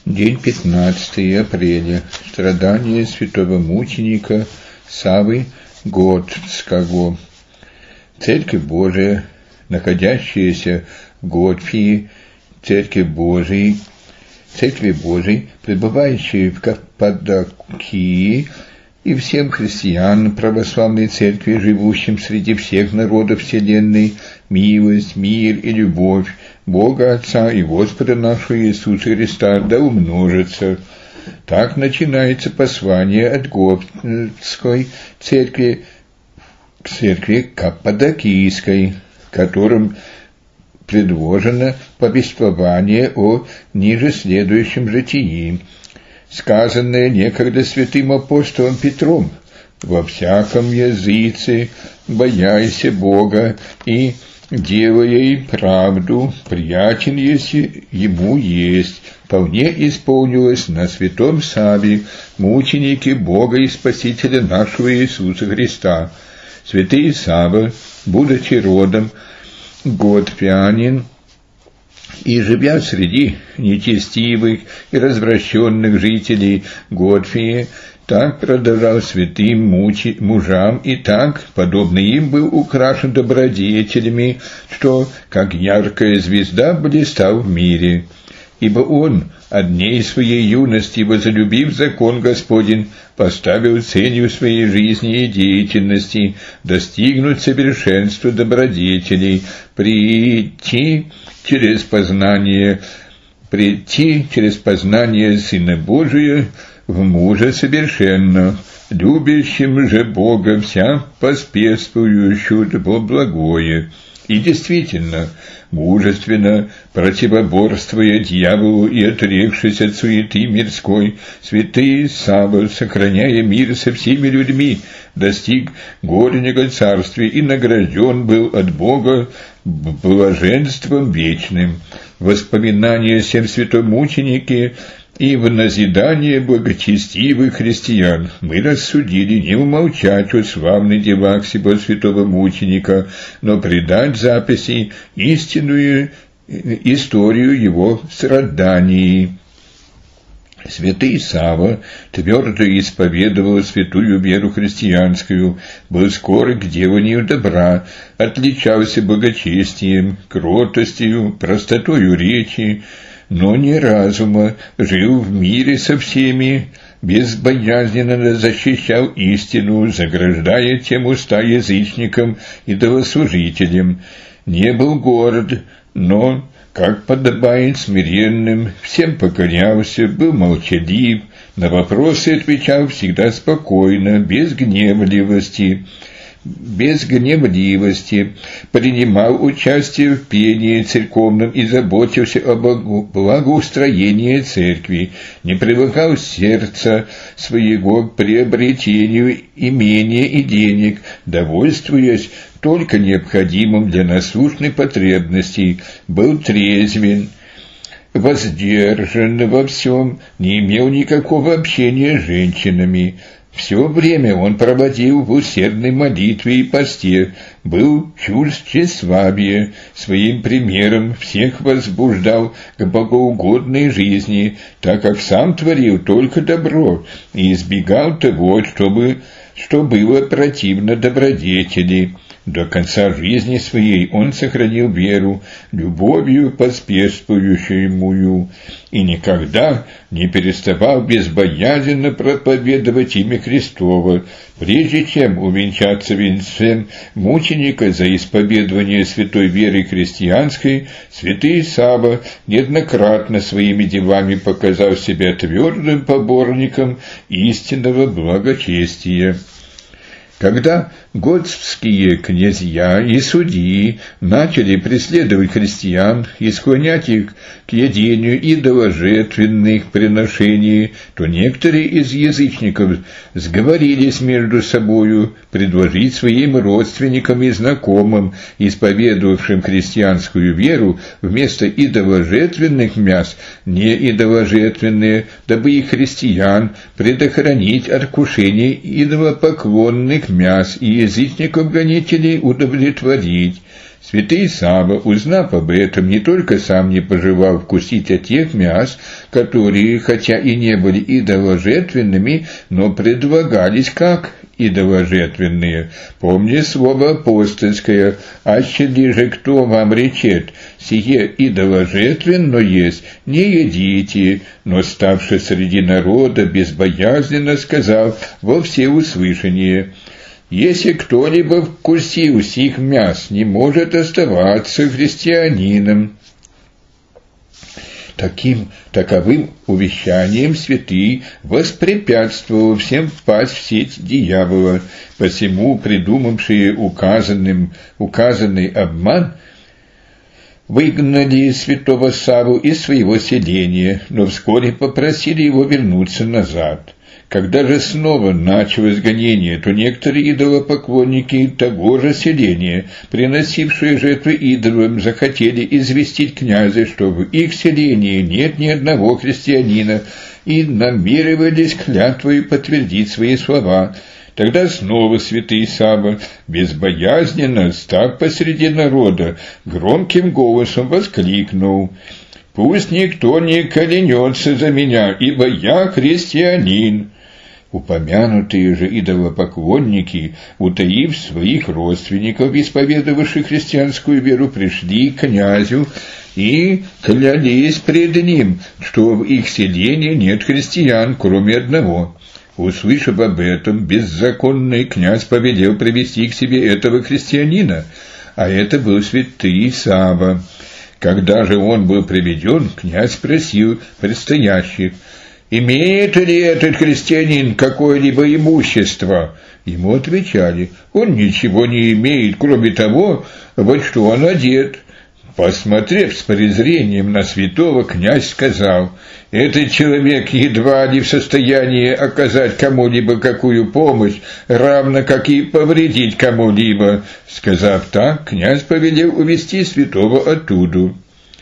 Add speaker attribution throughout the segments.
Speaker 1: День 15 апреля. Страдания святого мученика Саввы Готского. Церковь Божия, находящаяся в Готфии, Церкви Божией, пребывающей в Каппадокии, и всем христианам православной церкви, живущим среди всех народов вселенной, милость, мир и любовь Бога Отца и Господа нашего Иисуса Христа да умножится. Так начинается послание от Готской церкви к церкви Каппадокийской, которым предложено повествование о ниже следующем житии, сказанное некогда святым апостолом Петром: «Во всяком языце бояйся Бога и делай правду, приятен если ему есть», вполне исполнилось на святом Савве, мученике Бога и Спасителя нашего Иисуса Христа. Святый Савва, будучи родом готфянин, и живя среди нечестивых и развращенных жителей Готфии, так продолжал святым мужам и так, подобно им, был украшен добродетелями, что, как яркая звезда, блистал в мире. Ибо он, от дней своей юности, возлюбив закон Господень, поставил целью своей жизни и деятельности достигнуть совершенства добродетелей, прийти через познание Сына Божия в мужа совершенно, любящим же Бога вся поспешствующую во благое. И действительно, мужественно противоборствуя дьяволу и отрекшись от суеты мирской, святый Савва, сохраняя мир со всеми людьми, достиг горнего царствия и награжден был от Бога блаженством вечным. Воспоминания о всем святом мученике и в назидание благочестивых христиан мы рассудили не умолчать о славных делах сего святого мученика, но придать записи истинную историю его страданий. Святый Савва твердо исповедовал святую веру христианскую, был скор к деланию добра, отличался благочестием, кротостью, простотою речи, но не разума, жил в мире со всеми, безбоязненно защищал истину, заграждая тем уста язычникам и идолослужителям. Не был горд, но, как подобает смиренным, всем покорялся, был молчалив, на вопросы отвечал всегда спокойно, без гневливости, принимал участие в пении церковном и заботился о благоустроении церкви, не привыкал сердца своего к приобретению имения и денег, довольствуясь только необходимым для насущной потребности, был трезвен, воздержан во всем, не имел никакого общения с женщинами. Все время он проводил в усердной молитве и посте, был чужд тщеславия, своим примером всех возбуждал к богоугодной жизни, так как сам творил только добро и избегал того, что было противно добродетели. До конца жизни своей он сохранил веру, любовью поспешствующую, и никогда не переставал безбоязненно проповедовать имя Христово. Прежде чем увенчаться венцем мученика за исповедование святой веры христианской, святый Савва неоднократно своими делами показал себя твердым поборником истинного благочестия. Когда готские князья и судьи начали преследовать христиан и склонять их к едению идоложертвенных приношений, то некоторые из язычников сговорились между собою предложить своим родственникам и знакомым, исповедовавшим христианскую веру, вместо идоложертвенных мяс не идоложертвенные, дабы и христиан предохранить от вкушений идолопоклонных тех мяс и язычников-гонителей удовлетворить. Святый Савва, узнав об этом, не только сам не пожелал вкусить от тех мяс, которые, хотя и не были идоложертвенными, но предлагались как идоложертвенные. Помни слово апостольское: «Аще же кто вам речет, сие идоложертвенно есть, не едите», но, ставши среди народа, безбоязненно сказал во всеуслышание: «Если кто-либо вкусил сих мяс, не может оставаться христианином». Таковым увещанием святый воспрепятствовал всем впасть в сеть дьявола, посему придумавшие указанный обман выгнали святого Савву из своего селения, но вскоре попросили его вернуться назад. Когда же снова началось гонение, то некоторые идолопоклонники того же селения, приносившие жертвы идолам, захотели известить князя, что в их селении нет ни одного христианина, и намеревались клятвой подтвердить свои слова. Тогда снова святый Савва, безбоязненно, став посреди народа, громким голосом воскликнул: «Пусть никто не клянется за меня, ибо я христианин». Упомянутые же идолопоклонники, утаив своих родственников, исповедовавших христианскую веру, пришли к князю и клялись пред ним, что в их селении нет христиан, кроме одного. Услышав об этом, беззаконный князь повелел привести к себе этого христианина, а это был святый Савва. Когда же он был приведен, князь спросил предстоящих: «Имеет ли этот христианин какое-либо имущество?» Ему отвечали: «Он ничего не имеет, кроме того, во что он одет». Посмотрев с презрением на святого, князь сказал: «Этот человек едва ли в состоянии оказать кому-либо какую помощь, равно как и повредить кому-либо». Сказав так, князь повелел увести святого оттуда.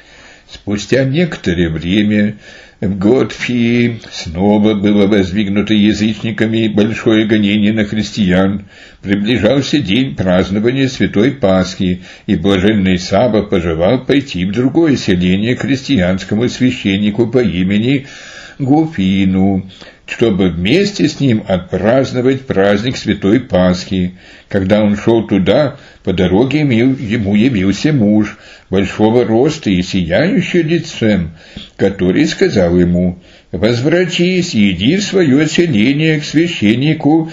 Speaker 1: Спустя некоторое время в Готфии снова было воздвигнуто язычниками большое гонение на христиан. Приближался день празднования Святой Пасхи, и блаженный Савва пожелал пойти в другое селение к христианскому священнику по имени Гуфину, чтобы вместе с ним отпраздновать праздник Святой Пасхи. Когда он шел туда, по дороге ему явился муж большого роста и сияющий лицем, который сказал ему: «Возвратись и иди в свое селение к священнику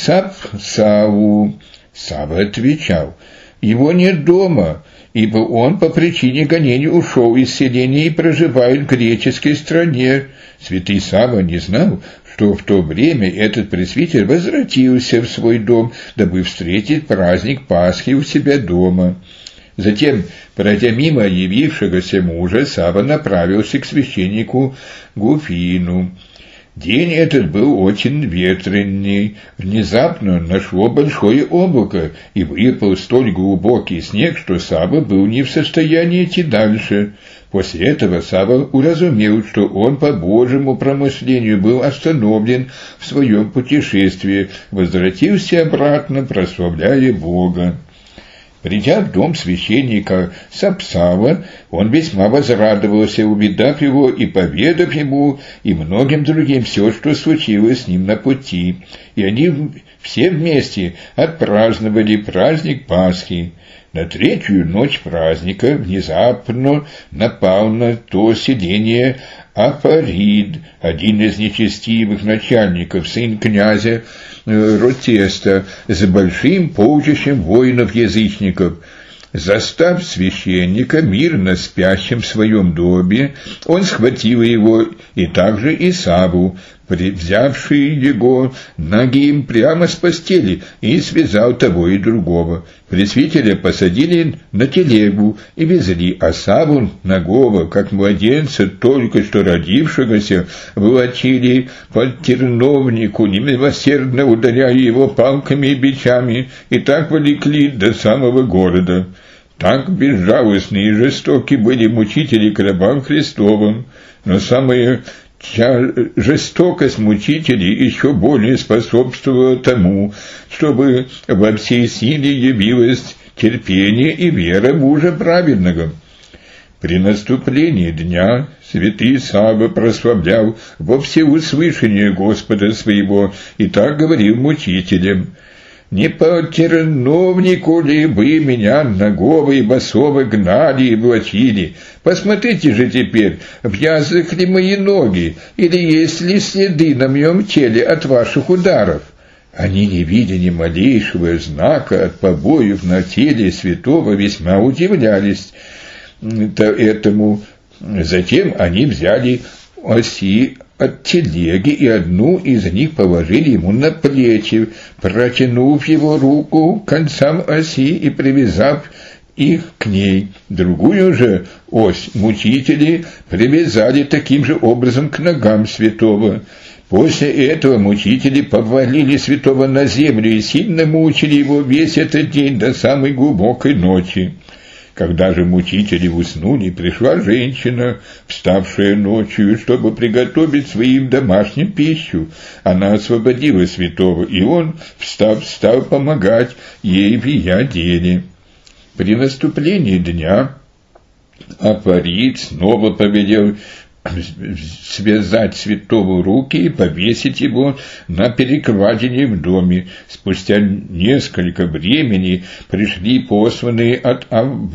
Speaker 1: Савву». Савва отвечал: «Его нет дома, ибо он по причине гонений ушел из селения и проживает в греческой стране». Святый Савва не знал, что в то время этот пресвитер возвратился в свой дом, дабы встретить праздник Пасхи у себя дома. Затем, пройдя мимо явившегося мужа, Савва направился к священнику Гуфину. День этот был очень ветреный. Внезапно нашло большое облако, и выпал столь глубокий снег, что Савва был не в состоянии идти дальше. После этого Савва уразумел, что он по Божьему промышлению был остановлен в своем путешествии, возвратился обратно, прославляя Бога. Придя в дом священника Сапсава, он весьма возрадовался, увидав его и поведав ему и многим другим все, что случилось с ним на пути. И они все вместе отпраздновали праздник Пасхи. На третью ночь праздника внезапно напал на то селение Апарид, один из нечестивых начальников, сын князя Ротеста, с большим полчищем воинов-язычников. Застав священника мирно спящим в своем доме, он схватил его и также и Савву, взявший его нагим прямо с постели, и связал того и другого. Пресвитера посадили на телегу и везли, а Савву нагого, как младенца, только что родившегося, волочили под терновнику, немилосердно ударяя его палками и бичами, и так влекли до самого города. Так безжалостны и жестоки были мучители к рабам Христовым, но самое жестокость мучителей еще более способствовала тому, чтобы во всей силе явилось терпение и вера мужа праведного. При наступлении дня святый Савва прославлял во всеуслышание Господа своего и так говорил мучителям: «Не по терновнику ли вы меня нагого и босого гнали и влачили? Посмотрите же теперь, вязах ли мои ноги, или есть ли следы на моем теле от ваших ударов?» Они, не видя ни малейшего знака от побоев на теле святого, весьма удивлялись этому. Затем они взяли оси от телеги, и одну из них положили ему на плечи, протянув его руку к концам оси и привязав их к ней. Другую же ось мучители привязали таким же образом к ногам святого. После этого мучители повалили святого на землю и сильно мучили его весь этот день до самой глубокой ночи. Когда же мучители уснули, пришла женщина, вставшая ночью, чтобы приготовить своим домашним пищу. Она освободила святого, и он, встав, стал помогать ей в ее деле. При наступлении дня Апарит снова повелел связать святого руки и повесить его на перекладине в доме. Спустя несколько времени пришли посланные от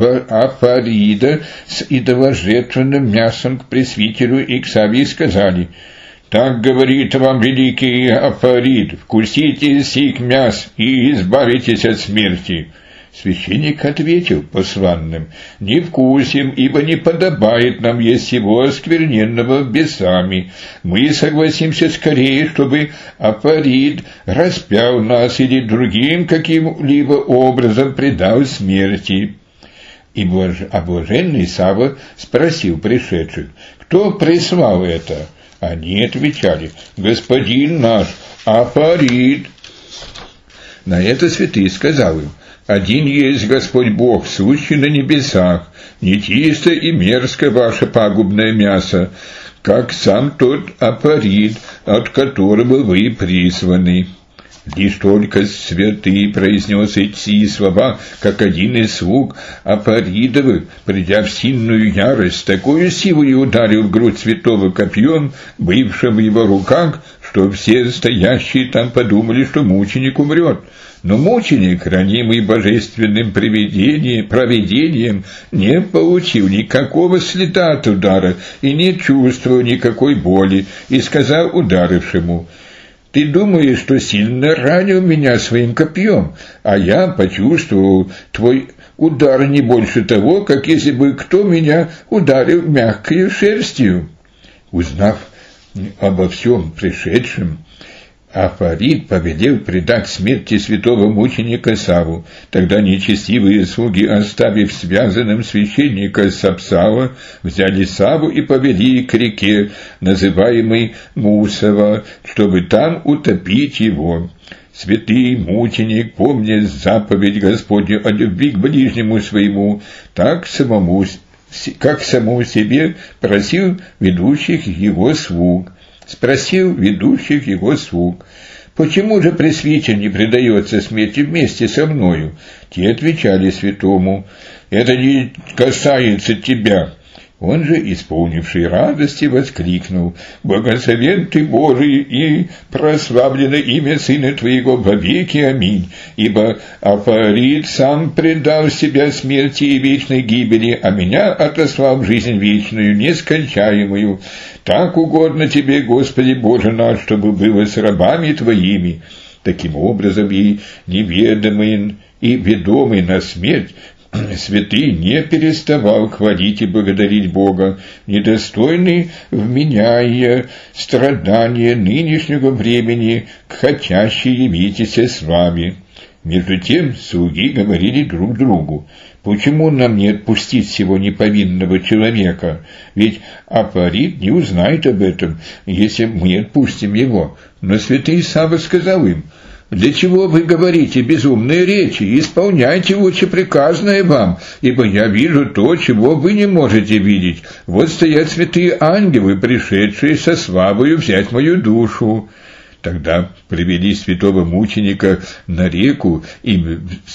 Speaker 1: Апарида с идоложертвенным мясом к пресвитеру и к Савве и сказали: «Так говорит вам великий Апарид: вкусите сих мяс и избавитесь от смерти». Священник ответил посланным: «Не вкусим, ибо не подобает нам есть его оскверненного бесами. Мы согласимся скорее, чтобы Апарид распял нас или другим каким-либо образом предал смерти». И блаженный Савва спросил пришедших: «Кто прислал это?» Они отвечали: «Господин наш, Апарид». На это святый сказал им: «Один есть Господь Бог, сущий на небесах. Нечисто и мерзко ваше пагубное мясо, как сам тот Апарид, от которого вы призваны». Лишь только святый произнес эти слова, как один из слуг Апаридовых, придя в сильную ярость, такую силой ударил в грудь святого копьем, бывшим в его руках, что все стоящие там подумали, что мученик умрет. Но мученик, ранимый божественным провидением, не получил никакого следа от удара и не чувствовал никакой боли, и сказал ударившему: «Ты думаешь, что сильно ранил меня своим копьем, а я почувствовал твой удар не больше того, как если бы кто меня ударил мягкой шерстью». Узнав обо всем пришедшем, Апарид повелел предать смерти святого мученика Савву. Тогда нечестивые слуги, оставив связанным священника Сапсава, взяли Савву и повели к реке, называемой Мусова, чтобы там утопить его. Святый мученик, помня заповедь Господню о любви к ближнему своему, как самому себе просил ведущих его слуг. Спросил ведущих его слуг: «Почему же пресвитер не предается смерти вместе со мною?» Те отвечали святому: «Это не касается тебя». Он же, исполнивший радости, воскликнул: «Благословен ты, Божий, и прославлено имя Сына Твоего вовеки. Аминь. Ибо Апарид сам предал себя смерти и вечной гибели, а меня отослал в жизнь вечную, нескончаемую. Так угодно Тебе, Господи Боже наш, чтобы было с рабами Твоими». Таким образом, и неведомый, и ведомый на смерть, святый не переставал хвалить и благодарить Бога, недостойный вменяя страдания нынешнего времени, хотящий явитесь с вами. Между тем слуги говорили друг другу: «Почему нам не отпустить сего неповинного человека? Ведь Апарид не узнает об этом, если мы отпустим его». Но святый Савва сказал им: Для чего вы говорите безумные речи? Исполняйте лучше приказанное вам, ибо я вижу то, чего вы не можете видеть. Вот стоят святые ангелы, пришедшие со славою взять мою душу». Тогда привели святого мученика на реку и,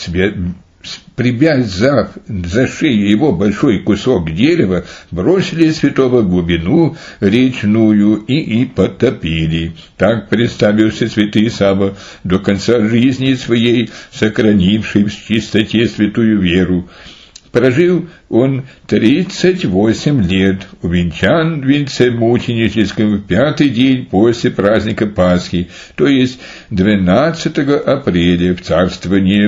Speaker 1: привязав за шею его большой кусок дерева, бросили святого в глубину речную и потопили. Так представился святый Савва, до конца жизни своей сохранивший в чистоте святую веру. Прожил он 38 лет, увенчан в венце мученическом в 5-й день после праздника Пасхи, то есть 12 апреля в царствовании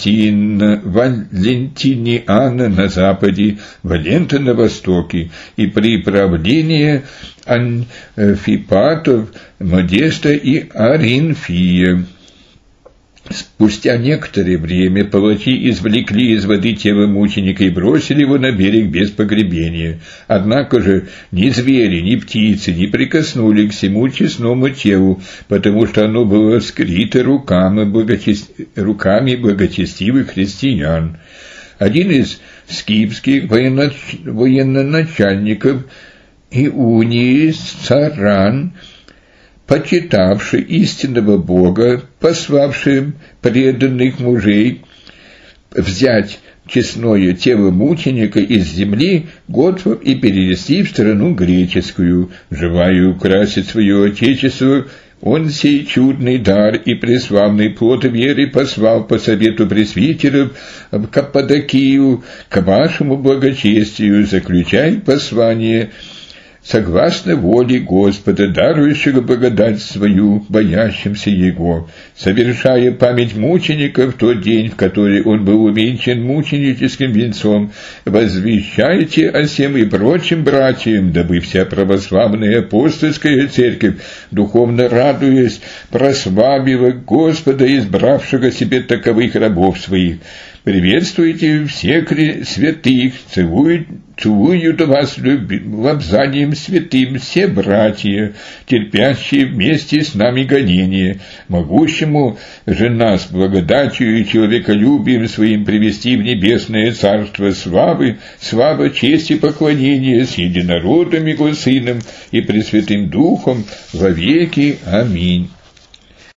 Speaker 1: Валентиниана на западе, Валента на востоке, и при правлении Анфипатов, Модеста и Аринфия. Спустя некоторое время палачи извлекли из воды тело мученика и бросили его на берег без погребения. Однако же ни звери, ни птицы не прикоснули к всему честному телу, потому что оно было вскрыто руками благочестивых христиан. Один из скифских военачальников Иунии Саран, почитавший истинного Бога, пославший преданных мужей взять честное тело мученика из земли Готвов и перевести в страну греческую, желая украсить свое отечество, он сей чудный дар и преславный плод веры послал по совету пресвитеров в Каппадокию к вашему благочестию, заключая послание согласно воле Господа, дарующего благодать свою боящимся Его, совершая память мученика в тот день, в который он был увенчан мученическим венцом, возвещайте о сем и прочим братьям, дабы вся православная апостольская церковь, духовно радуясь, прославила Господа, избравшего себе таковых рабов своих. Приветствуйте всех святых, целуют вас лобзанием святым все братья, терпящие вместе с нами гонения, могущему же нас благодатью и человеколюбием своим привести в небесное царство славы, слава, честь и поклонение с единородным Его Сыном и Пресвятым Духом во веки. Аминь.